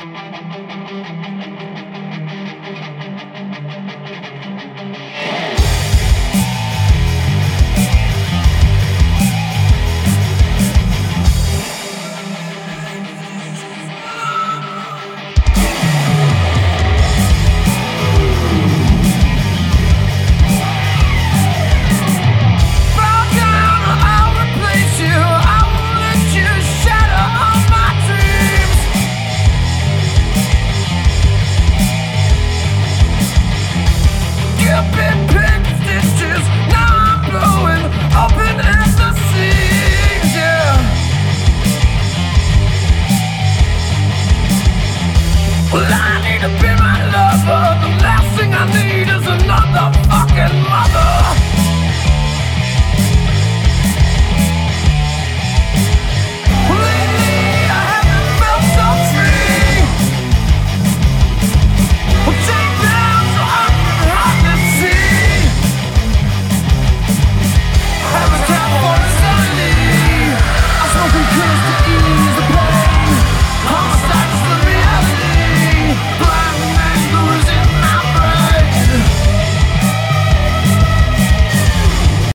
Well, I need to be my lover. The last thing I need is another fucking mother.